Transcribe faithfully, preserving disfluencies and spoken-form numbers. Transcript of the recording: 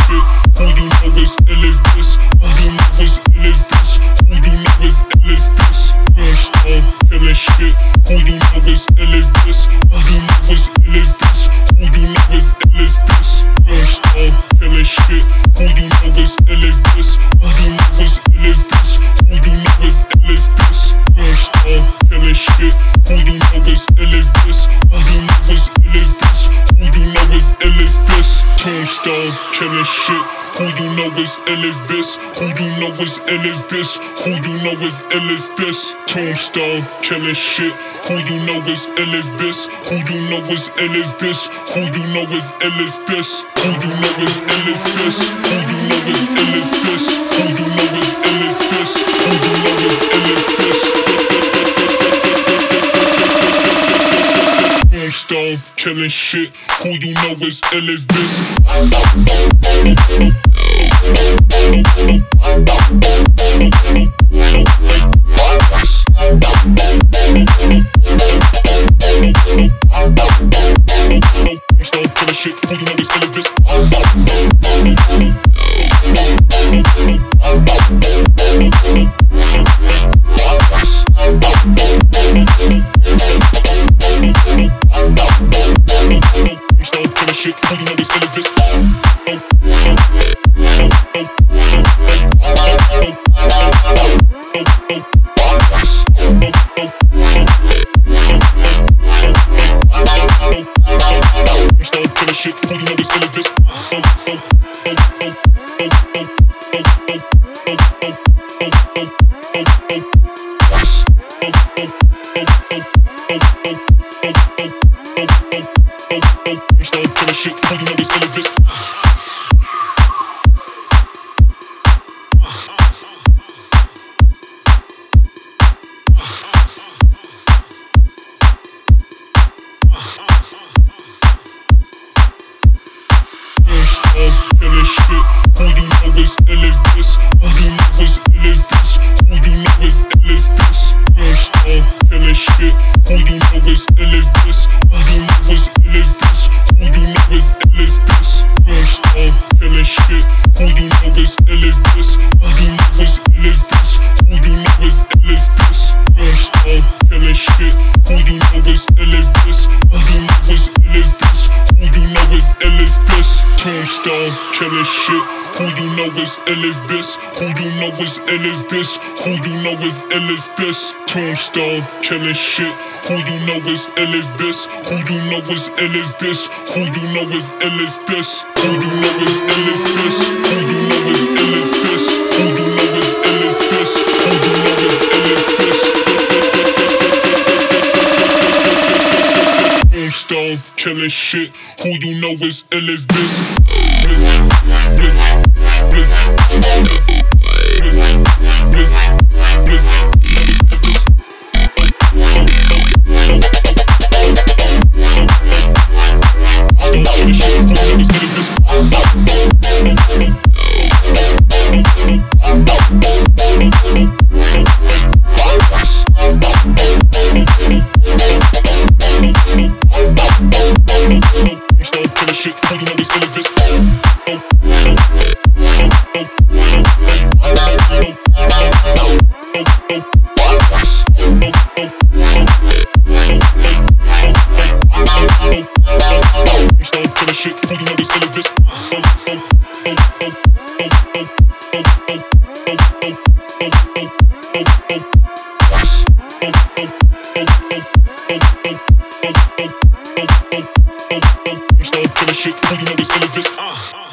shit? Who you know is ill as this? Who you know is ill as this? Who you know is ill as this? Tombstone, killing shit. Who you know is ill as this? Who you know is ill as this? Who you know is ill as this? Tombstone, killing shit. Who you know is ill as this? Who you know is ill as this? Who you know is ill as this? Tombstone, killing shit. Who you know is ill as this? Who you know is ill as this? Who you know is ill as this? Tombstone, killing shit. Who you know is ill as this? Who you know is ill as this? Who you know is ill as this? Tombstone, killing shit. Who you know is ill as this? Who you know is ill as this? Who you know is ill as this? Who you know is ill as this? Who you know is ill as this? Who you know is ill as this? Who you know is ill as this? Tombstone, killing shit. Who you know is ill as this? Tombstone, killing shit. Who you know is ill as this? Who you know is ill as this? Who you know is ill as this? Tombstone, killing shit. Who you know is ill as this? Who you know is ill as this? Who you know is ill as this? Who you know is ill as this? Who you know is ill as this? Who you know is ill as this? Who you know is ill as this? Tombstone, killing shit. Who you know is ill as this? Who you know is ill as this? Uh.